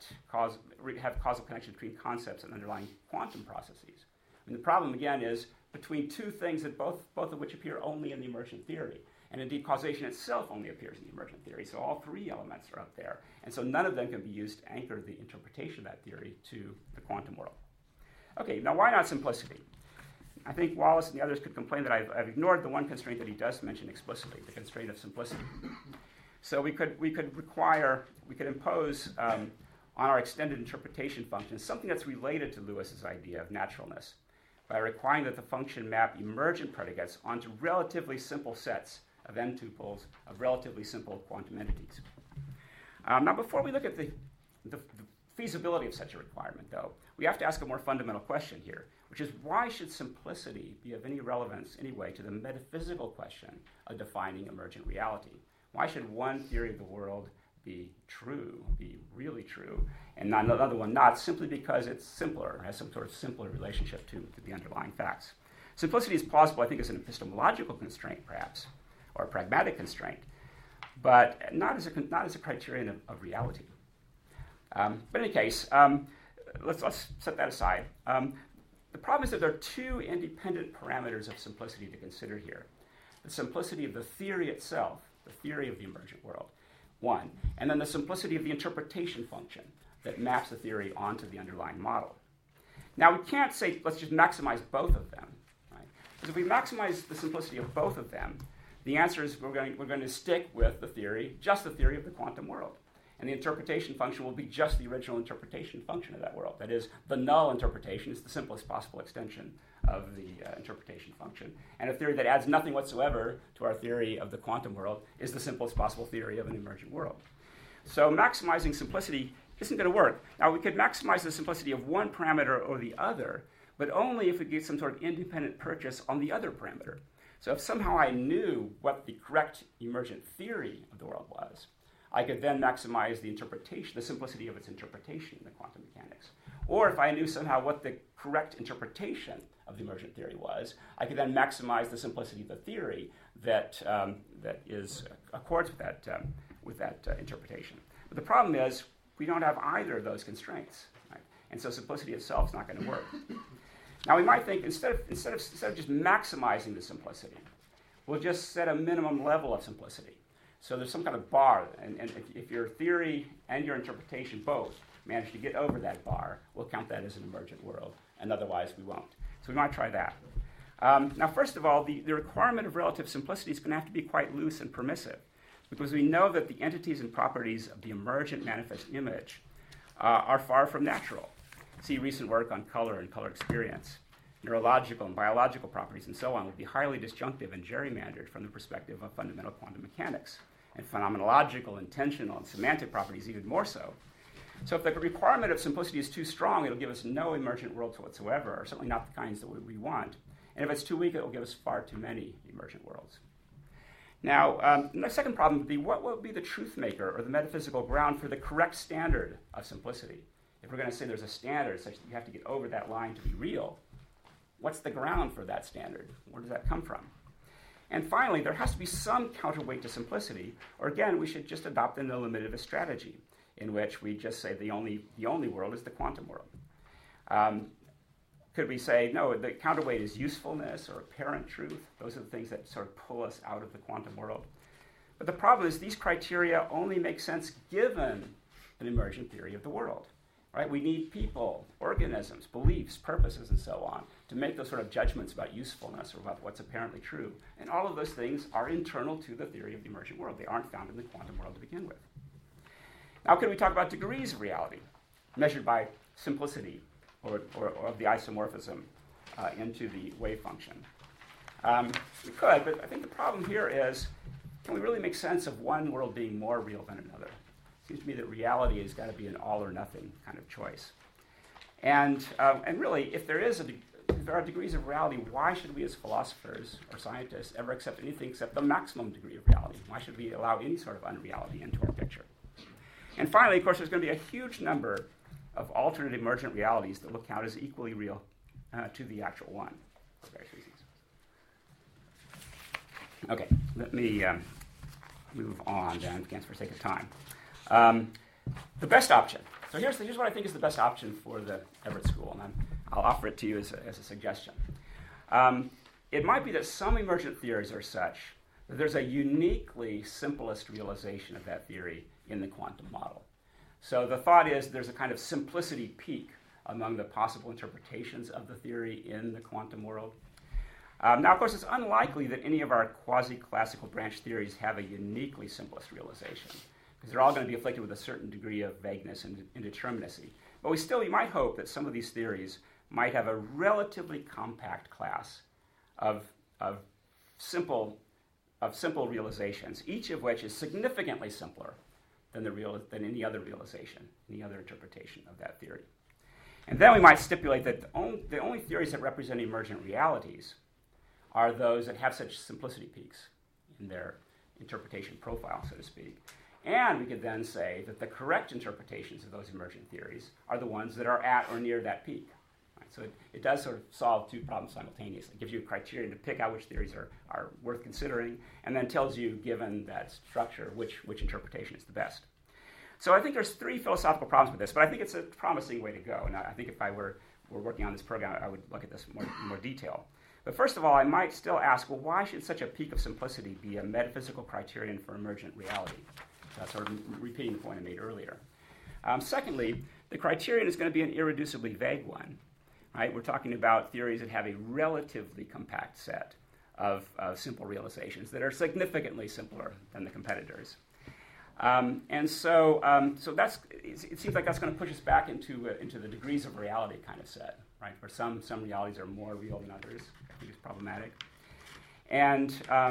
have causal connection between concepts and underlying quantum processes. And the problem, again, is between two things that both of which appear only in the emergent theory. And indeed, causation itself only appears in the emergent theory. So all three elements are up there. And so none of them can be used to anchor the interpretation of that theory to the quantum world. Okay, now why not simplicity? I think Wallace and the others could complain that I've ignored the one constraint that he does mention explicitly, the constraint of simplicity. So we could impose on our extended interpretation function something that's related to Lewis's idea of naturalness, by requiring that the function map emergent predicates onto relatively simple sets of n-tuples of relatively simple quantum entities. Now, before we look at the feasibility of such a requirement, though, we have to ask a more fundamental question here, which is why should simplicity be of any relevance anyway to the metaphysical question of defining emergent reality? Why should one theory of the world be true, be really true, and not another one not, simply because it's simpler, has some sort of simpler relationship to the underlying facts? Simplicity is plausible, I think, as an epistemological constraint, perhaps, or a pragmatic constraint, but not as a criterion of reality. But in any case, let's set that aside. The problem is that there are two independent parameters of simplicity to consider here. The simplicity of the theory itself, the theory of the emergent world, one, and then the simplicity of the interpretation function that maps the theory onto the underlying model. Now, we can't say, let's just maximize both of them, right? Because if we maximize the simplicity of both of them, the answer is we're going to stick with the theory, just the theory of the quantum world. And the interpretation function will be just the original interpretation function of that world. That is, the null interpretation is the simplest possible extension of the interpretation function. And a theory that adds nothing whatsoever to our theory of the quantum world is the simplest possible theory of an emergent world. So maximizing simplicity isn't going to work. Now, we could maximize the simplicity of one parameter or the other, but only if we get some sort of independent purchase on the other parameter. So if somehow I knew what the correct emergent theory of the world was, I could then maximize the interpretation, the simplicity of its interpretation in the quantum mechanics. Or if I knew somehow what the correct interpretation of the emergent theory was, I could then maximize the simplicity of the theory that accords with that interpretation. But the problem is we don't have either of those constraints, right? And so simplicity itself is not going to work. Now we might think instead of just maximizing the simplicity, we'll just set a minimum level of simplicity. So there's some kind of bar, and if your theory and your interpretation both manage to get over that bar, we'll count that as an emergent world, and otherwise we won't. So we might try that. Now, first of all, the requirement of relative simplicity is going to have to be quite loose and permissive, because we know that the entities and properties of the emergent manifest image are far from natural. See recent work on color and color experience. neurological and biological properties, and so on, will be highly disjunctive and gerrymandered from the perspective of fundamental quantum mechanics, and phenomenological, intentional, and semantic properties even more so. So if the requirement of simplicity is too strong, it'll give us no emergent worlds whatsoever, or certainly not the kinds that we want. And if it's too weak, it will give us far too many emergent worlds. Now, the second problem would be, what will be the truth maker or the metaphysical ground for the correct standard of simplicity? If we're going to say there's a standard such that you have to get over that line to be real, what's the ground for that standard? Where does that come from? And finally, there has to be some counterweight to simplicity, or again, we should just adopt an eliminativist strategy in which we just say the only world is the quantum world. Could we say, no, the counterweight is usefulness or apparent truth? Those are the things that sort of pull us out of the quantum world. But the problem is these criteria only make sense given an emergent theory of the world. Right? We need people, organisms, beliefs, purposes, and so on to make those sort of judgments about usefulness or about what's apparently true. And all of those things are internal to the theory of the emergent world. They aren't found in the quantum world to begin with. Now, can we talk about degrees of reality measured by simplicity or of the isomorphism into the wave function? We could, but I think the problem here is, can we really make sense of one world being more real than another? It seems to me that reality has got to be an all or nothing kind of choice. And really, if there are degrees of reality, why should we as philosophers or scientists ever accept anything except the maximum degree of reality? Why should we allow any sort of unreality into our picture? And finally, of course, there's going to be a huge number of alternate emergent realities that will count as equally real to the actual one for various reasons. Okay, let me move on then, again, for the sake of time. The best option. So here's what I think is the best option for the Everett School, and I'll offer it to you as a suggestion. It might be that some emergent theories are such that there's a uniquely simplest realization of that theory in the quantum model. So the thought is there's a kind of simplicity peak among the possible interpretations of the theory in the quantum world. Now, of course, it's unlikely that any of our quasi-classical branch theories have a uniquely simplest realization, because they're all going to be afflicted with a certain degree of vagueness and indeterminacy. But we might hope that some of these theories might have a relatively compact class of simple realizations, each of which is significantly simpler than any other realization, any other interpretation of that theory. And then we might stipulate that the only theories that represent emergent realities are those that have such simplicity peaks in their interpretation profile, so to speak. And we could then say that the correct interpretations of those emergent theories are the ones that are at or near that peak. Right? So it does sort of solve two problems simultaneously. It gives you a criterion to pick out which theories are worth considering, and then tells you, given that structure, which interpretation is the best. So I think there's three philosophical problems with this, but I think it's a promising way to go. And I think if I were working on this program, I would look at this in more detail. But first of all, I might still ask, well, why should such a peak of simplicity be a metaphysical criterion for emergent reality? That's sort of repeating the point I made earlier. Secondly, the criterion is going to be an irreducibly vague one. Right? We're talking about theories that have a relatively compact set of simple realizations that are significantly simpler than the competitors. And so it seems like that's going to push us back into the degrees of reality kind of set, right? Where some realities are more real than others. I think it's problematic. And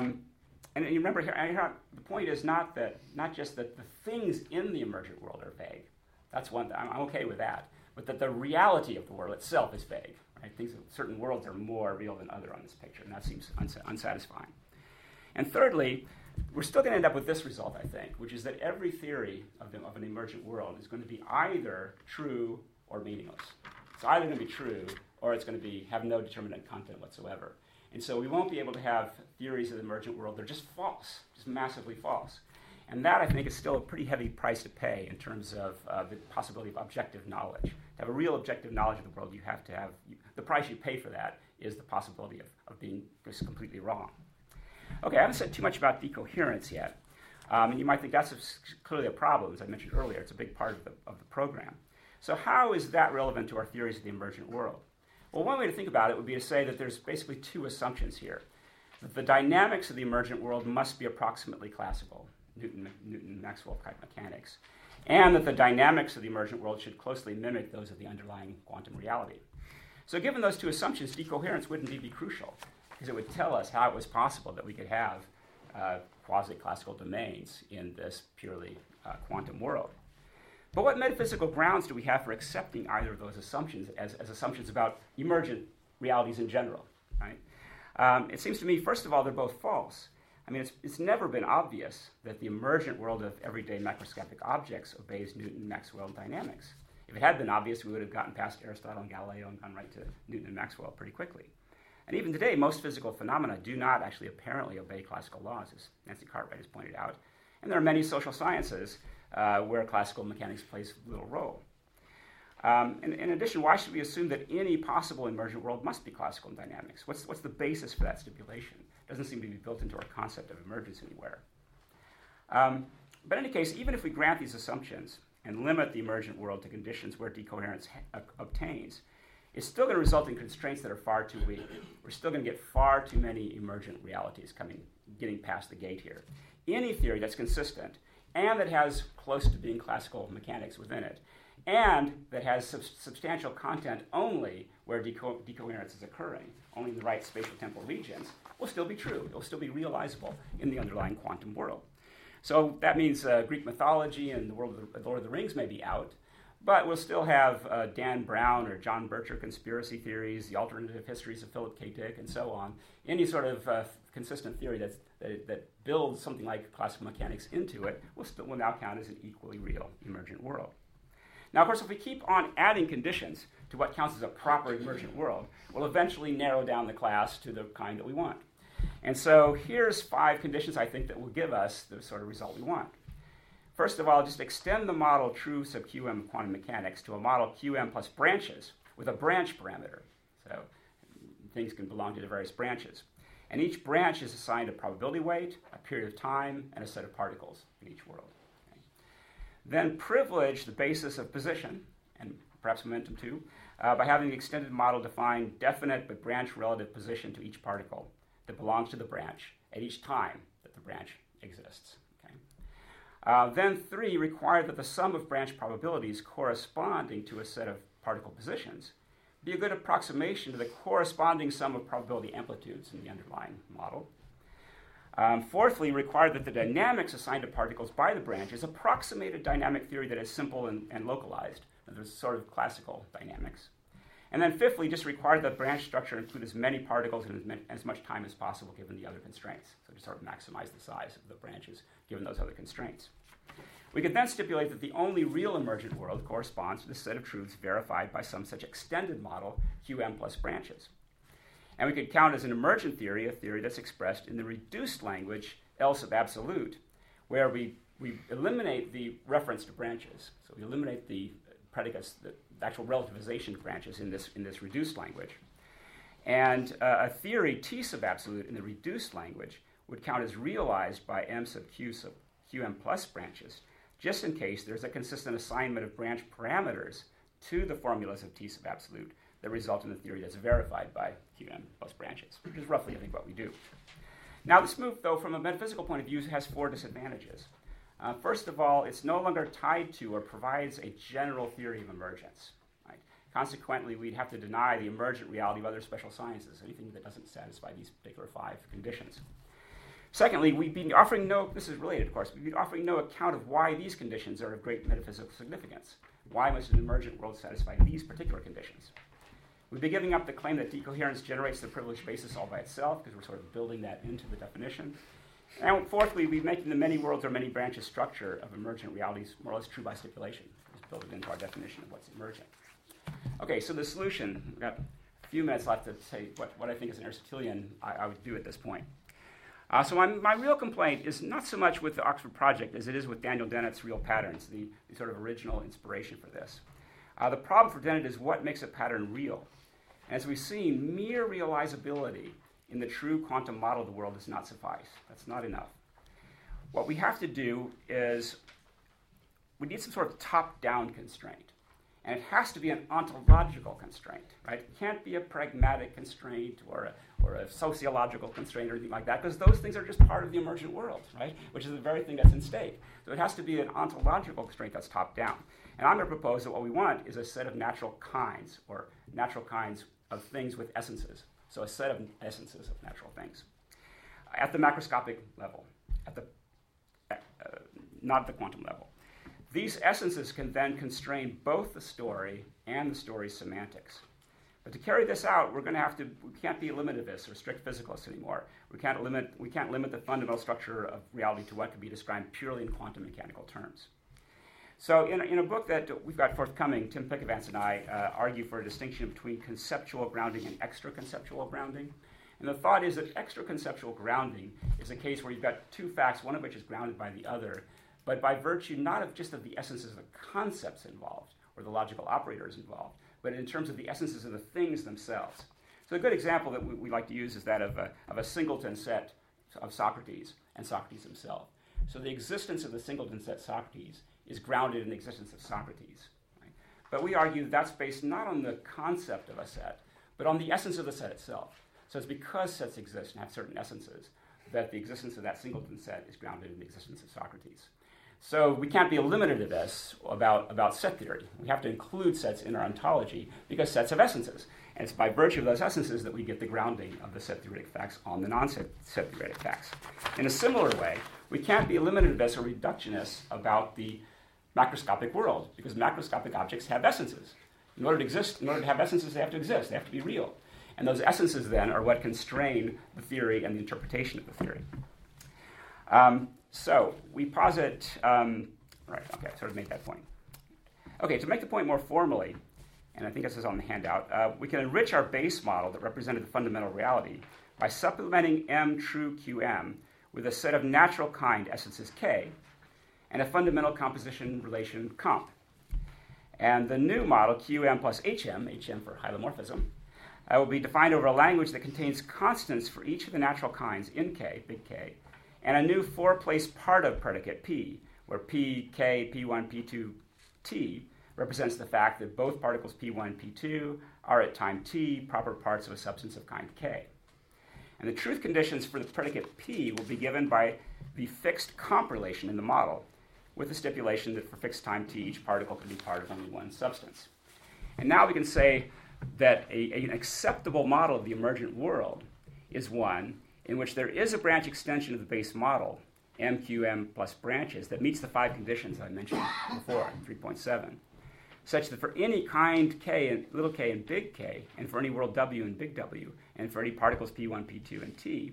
you remember here, the point is not just that the things in the emergent world are vague. That's one thing. I'm okay with that. But that the reality of the world itself is vague. Right? Certain worlds are more real than other on this picture, and that seems unsatisfying. And thirdly, we're still going to end up with this result, I think, which is that every theory of an emergent world is going to be either true or meaningless. It's either going to be true or it's going to have no determinate content whatsoever. And so we won't be able to have theories of the emergent world that are just false, just massively false. And that, I think, is still a pretty heavy price to pay in terms of the possibility of objective knowledge. To have a real objective knowledge of the world, you have to have, the price you pay for that is the possibility of being just completely wrong. Okay, I haven't said too much about decoherence yet. And you might think that's clearly a problem, as I mentioned earlier. It's a big part of the program. So how is that relevant to our theories of the emergent world? Well, one way to think about it would be to say that there's basically two assumptions here. That the dynamics of the emergent world must be approximately classical, Newton-Maxwell type mechanics, and that the dynamics of the emergent world should closely mimic those of the underlying quantum reality. So given those two assumptions, decoherence wouldn't be crucial, because it would tell us how it was possible that we could have quasi-classical domains in this purely quantum world. But what metaphysical grounds do we have for accepting either of those assumptions as assumptions about emergent realities in general, right? It seems to me, first of all, they're both false. I mean, it's never been obvious that the emergent world of everyday macroscopic objects obeys Newton-Maxwell dynamics. If it had been obvious, we would have gotten past Aristotle and Galileo and gone right to Newton and Maxwell pretty quickly. And even today, most physical phenomena do not actually apparently obey classical laws, as Nancy Cartwright has pointed out. And there are many social sciences where classical mechanics plays little role. In addition, why should we assume that any possible emergent world must be classical in dynamics? What's the basis for that stipulation? It doesn't seem to be built into our concept of emergence anywhere. But in any case, even if we grant these assumptions and limit the emergent world to conditions where decoherence obtains, it's still going to result in constraints that are far too weak. We're still going to get far too many emergent realities getting past the gate here. Any theory that's consistent and that has close to being classical mechanics within it, and that has substantial content only where decoherence is occurring, only in the right spatial temporal regions, will still be true. It will still be realizable in the underlying quantum world. So that means Greek mythology and the world of the Lord of the Rings may be out, but we'll still have Dan Brown or John Bircher conspiracy theories, the alternative histories of Philip K. Dick, and so on. Any sort of consistent theory that builds something like classical mechanics into it will now count as an equally real emergent world. Now, of course, if we keep on adding conditions to what counts as a proper emergent world, we'll eventually narrow down the class to the kind that we want. And so here's 5 conditions, I think, that will give us the sort of result we want. First of all, just extend the model true sub QM of quantum mechanics to a model QM plus branches with a branch parameter. So things can belong to the various branches. And each branch is assigned a probability weight, a period of time, and a set of particles in each world. Okay. Then privilege the basis of position, and perhaps momentum too, by having the extended model define definite but branch relative position to each particle that belongs to the branch at each time that the branch exists. Then 3, require that the sum of branch probabilities corresponding to a set of particle positions be a good approximation to the corresponding sum of probability amplitudes in the underlying model. Fourthly, require that the dynamics assigned to particles by the branches approximate a dynamic theory that is simple and localized. There's sort of classical dynamics. And then fifthly, just require that the branch structure include as many particles in as much time as possible given the other constraints. So to sort of maximize the size of the branches given those other constraints. We could then stipulate that the only real emergent world corresponds to the set of truths verified by some such extended model, QM plus branches. And we could count as an emergent theory a theory that's expressed in the reduced language L sub absolute, where we eliminate the reference to branches. So we eliminate the predicates, the actual relativization branches in this reduced language. And a theory T sub absolute in the reduced language would count as realized by M sub Q sub QM plus branches, just in case there's a consistent assignment of branch parameters to the formulas of T sub absolute that result in a theory that's verified by QM plus branches, which is roughly, I think, what we do. Now, this move, though, from a metaphysical point of view, has 4 disadvantages. First of all, it's no longer tied to or provides a general theory of emergence. Right? Consequently, we'd have to deny the emergent reality of other special sciences, anything that doesn't satisfy these particular 5 conditions. Secondly, we'd be offering this is related, of course, we'd be offering no account of why these conditions are of great metaphysical significance. Why must an emergent world satisfy these particular conditions? We'd be giving up the claim that decoherence generates the privileged basis all by itself, because we're sort of building that into the definition. And fourthly, we'd be making the many worlds or many branches structure of emergent realities more or less true by stipulation. Just build it into our definition of what's emergent. Okay, so the solution, we've got a few minutes left to say what I think as an Aristotelian I would do at this point. So my real complaint is not so much with the Oxford Project as it is with Daniel Dennett's real patterns, the sort of original inspiration for this. The problem for Dennett is what makes a pattern real. As we've seen, mere realizability in the true quantum model of the world does not suffice. That's not enough. What we have to do is we need some sort of top-down constraint. And it has to be an ontological constraint, right? It can't be a pragmatic constraint or a sociological constraint or anything like that, because those things are just part of the emergent world, right? Which is the very thing that's in stake. So it has to be an ontological constraint that's top-down. And I'm going to propose that what we want is a set of natural kinds, or natural kinds of things with essences, so a set of essences of natural things, at the macroscopic level, not at the quantum level. These essences can then constrain both the story and the story's semantics. But to carry this out, we can't be eliminativists or strict physicalists anymore. We can't limit the fundamental structure of reality to what can be described purely in quantum mechanical terms. So in a book that we've got forthcoming, Tim Pickavance and I argue for a distinction between conceptual grounding and extra-conceptual grounding. And the thought is that extra-conceptual grounding is a case where you've got two facts, one of which is grounded by the other, but by virtue not of just of the essences of the concepts involved or the logical operators involved, but in terms of the essences of the things themselves. So a good example that we like to use is that of a singleton set of Socrates and Socrates himself. So the existence of the singleton set Socrates is grounded in the existence of Socrates. Right? But we argue that's based not on the concept of a set, but on the essence of the set itself. So it's because sets exist and have certain essences that the existence of that singleton set is grounded in the existence of Socrates. So we can't be eliminativists about set theory. We have to include sets in our ontology because sets have essences. And it's by virtue of those essences that we get the grounding of the set theoretic facts on the non-set theoretic facts. In a similar way, we can't be eliminativists or reductionists about the macroscopic world because macroscopic objects have essences. In order to have essences, they have to exist. They have to be real. And those essences then are what constrain the theory and the interpretation of the theory. So we posit, I sort of made that point. Okay, to make the point more formally, and I think this is on the handout, we can enrich our base model that represented the fundamental reality by supplementing M true QM with a set of natural kind essences K and a fundamental composition relation comp. And the new model, QM plus HM for hylomorphism, will be defined over a language that contains constants for each of the natural kinds in K, big K, and a new four-place part of predicate P, where P, K, P1, P2, T represents the fact that both particles P1 and P2 are at time T proper parts of a substance of kind K. And the truth conditions for the predicate P will be given by the fixed comp relation in the model, with the stipulation that for fixed time T, each particle can be part of only one substance. And now we can say that an acceptable model of the emergent world is one in which there is a branch extension of the base model, MQM plus branches, that meets the 5 conditions I mentioned before, 3.7, such that for any kind K and little k and big K, and for any world W and big W, and for any particles P1, P2, and T,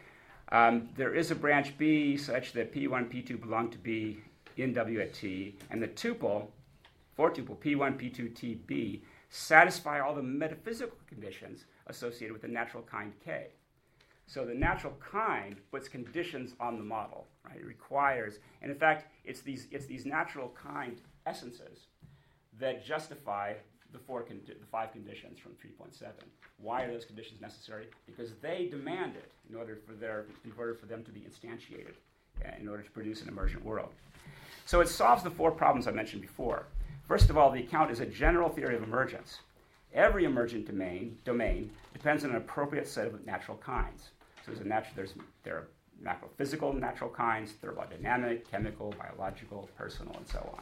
there is a branch B such that P1, P2 belong to B in W at T, and the tuple, 4-tuple P1, P2, T, B, satisfy all the metaphysical conditions associated with the natural kind K. So the natural kind puts conditions on the model, right? It requires, and in fact, it's these natural kind essences that justify the 5 conditions from 3.7. Why are those conditions necessary? Because they demand it in order for them to be instantiated, in order to produce an emergent world. So it solves the 4 problems I mentioned before. First of all, the account is a general theory of emergence. Every emergent domain depends on an appropriate set of natural kinds. So there are macrophysical natural kinds, thermodynamic, chemical, biological, personal, and so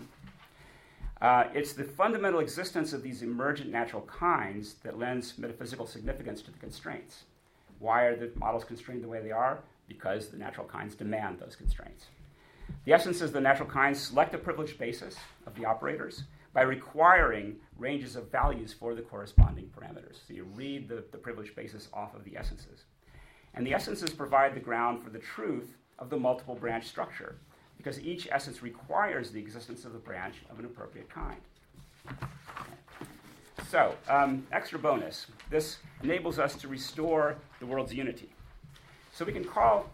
on. It's the fundamental existence of these emergent natural kinds that lends metaphysical significance to the constraints. Why are the models constrained the way they are? Because the natural kinds demand those constraints. The essences of the natural kinds select a privileged basis of the operators by requiring ranges of values for the corresponding parameters. So you read the privileged basis off of the essences. And the essences provide the ground for the truth of the multiple branch structure, because each essence requires the existence of the branch of an appropriate kind. So, extra bonus. This enables us to restore the world's unity. So we can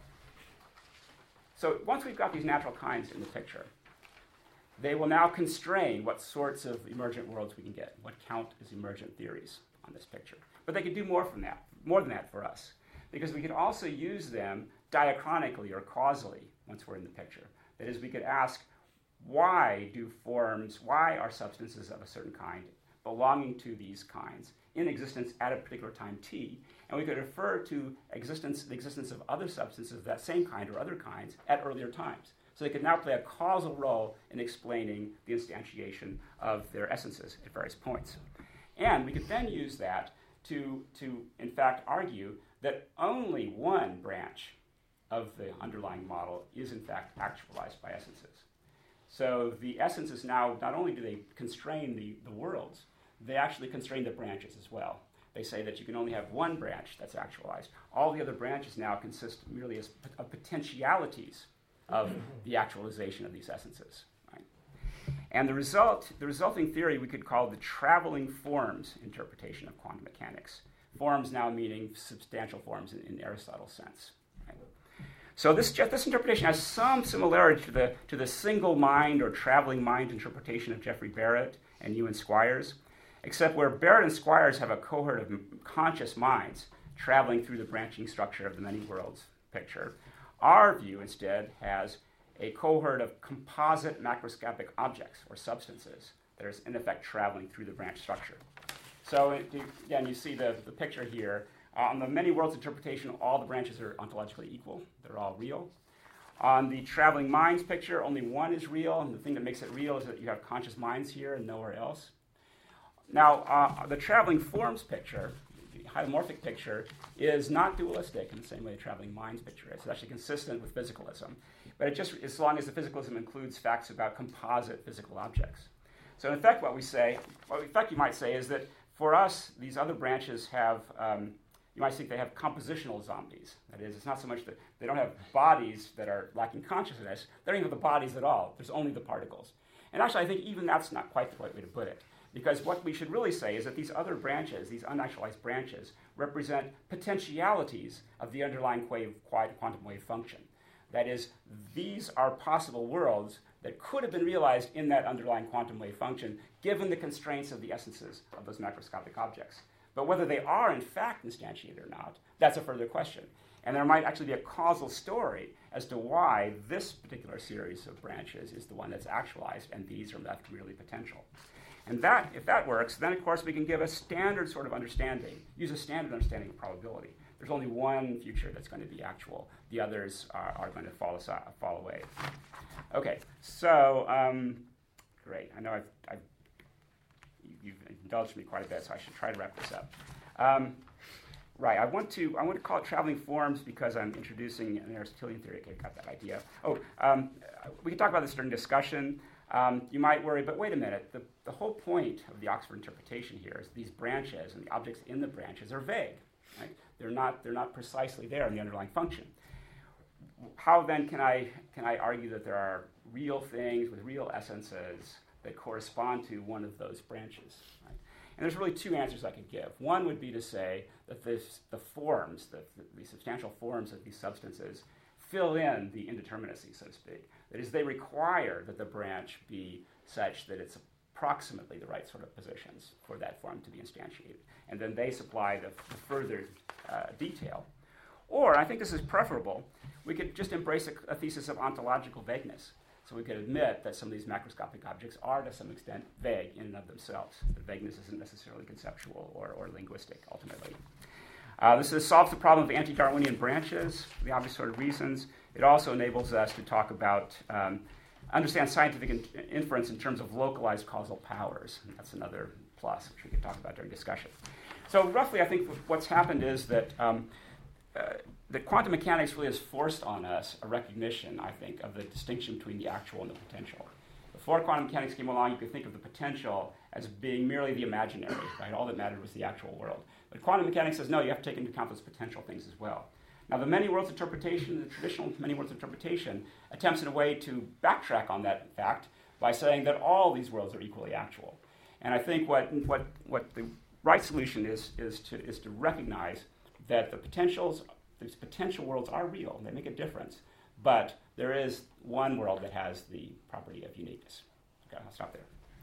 so once we've got these natural kinds in the picture, they will now constrain what sorts of emergent worlds we can get, what count as emergent theories on this picture. But they could do more than that for us, because we could also use them diachronically or causally once we're in the picture. That is, we could ask, why are substances of a certain kind belonging to these kinds in existence at a particular time t? And we could refer to the existence of other substances of that same kind or other kinds at earlier times. So they could now play a causal role in explaining the instantiation of their essences at various points. And we could then use that to in fact argue that only one branch of the underlying model is in fact actualized by essences. So the essences now, not only do they constrain the worlds, they actually constrain the branches as well. They say that you can only have one branch that's actualized. All the other branches now consist merely of potentialities of the actualization of these essences. Right? And the resulting theory we could call the traveling forms interpretation of quantum mechanics. Forms now meaning substantial forms in Aristotle's sense. Right? So this interpretation has some similarity to the single mind or traveling mind interpretation of Geoffrey Barrett and Ewan Squires, except where Barrett and Squires have a cohort of conscious minds traveling through the branching structure of the many worlds picture. Our view instead has a cohort of composite macroscopic objects or substances that are in effect traveling through the branch structure. So again, you see the picture here. On the many worlds interpretation, all the branches are ontologically equal. They're all real. On the traveling minds picture, only one is real, and the thing that makes it real is that you have conscious minds here and nowhere else. Now, the traveling forms picture, the holomorphic picture, is not dualistic in the same way the traveling minds picture is. It's actually consistent with physicalism, but it just, as long as the physicalism includes facts about composite physical objects. So in effect, what you might say is that for us, these other branches have, you might think they have compositional zombies. That is, it's not so much that they don't have bodies that are lacking consciousness, they don't even have the bodies at all. There's only the particles. And actually, I think even that's not quite the right way to put it. Because what we should really say is that these other branches, these unactualized branches, represent potentialities of the underlying quantum wave function. That is, these are possible worlds that could have been realized in that underlying quantum wave function, given the constraints of the essences of those macroscopic objects. But whether they are in fact instantiated or not, that's a further question. And there might actually be a causal story as to why this particular series of branches is the one that's actualized, and these are left merely potential. And that, if that works, then of course we can give a standard sort of understanding, use a standard understanding of probability. There's only one future that's going to be actual. The others are going to fall away. Okay, so great. I know you've indulged me quite a bit, so I should try to wrap this up. Right, I want to call it traveling forms because I'm introducing an Aristotelian theory. Okay, got that idea. We can talk about this during discussion. You might worry, but wait a minute. The whole point of the Oxford interpretation here is these branches and the objects in the branches are vague. Right? They're not precisely there in the underlying function. How then can I argue that there are real things with real essences that correspond to one of those branches? Right? And there's really two answers I could give. One would be to say that the forms, the substantial forms of these substances fill in the indeterminacy, so to speak. That is, they require that the branch be such that it's approximately the right sort of positions for that form to be instantiated. And then they supply the further detail. Or, I think this is preferable, we could just embrace a thesis of ontological vagueness. So we could admit that some of these macroscopic objects are, to some extent, vague in and of themselves. The vagueness isn't necessarily conceptual or linguistic, ultimately. This solves the problem of anti-Darwinian branches for the obvious sort of reasons. It also enables us to talk about, understand scientific inference in terms of localized causal powers. And that's another plus, which we can talk about during discussion. So roughly, I think what's happened is that quantum mechanics really has forced on us a recognition, I think, of the distinction between the actual and the potential. Before quantum mechanics came along, you could think of the potential as being merely the imaginary, right? All that mattered was the actual world. But quantum mechanics says, no, you have to take into account those potential things as well. Now, the many worlds interpretation, the traditional many worlds interpretation, attempts in a way to backtrack on that fact by saying that all these worlds are equally actual. And I think what the right solution is to recognize that these potential worlds are real. They make a difference. But there is one world that has the property of uniqueness. Okay, I'll stop there.